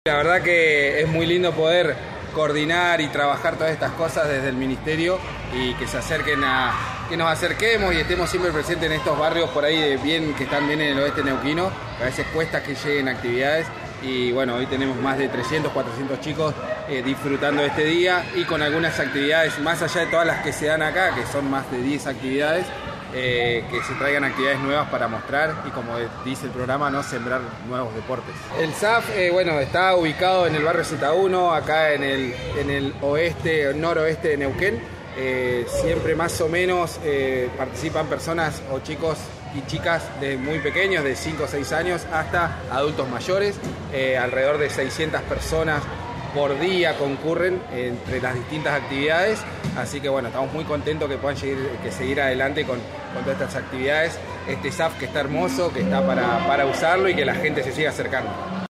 La verdad que es muy lindo poder coordinar y trabajar todas estas cosas desde el ministerio y que se acerquen que nos acerquemos y estemos siempre presentes en estos barrios por ahí que están bien en el oeste neuquino, que a veces cuesta que lleguen actividades y bueno, hoy tenemos más de 300, 400 chicos disfrutando de este día y con algunas actividades más allá de todas las que se dan acá, que son más de 10 actividades. Que se traigan actividades nuevas para mostrar y, como dice el programa, no sembrar nuevos deportes. El SAF está ubicado en el barrio Z1, acá en el noroeste de Neuquén. Siempre más o menos participan personas o chicos y chicas de muy pequeños, de 5 o 6 años, hasta adultos mayores. Alrededor de 600 personas por día concurren entre las distintas actividades, así que bueno, estamos muy contentos que puedan seguir adelante con todas estas actividades, este SAF que está hermoso, que está para usarlo y que la gente se siga acercando.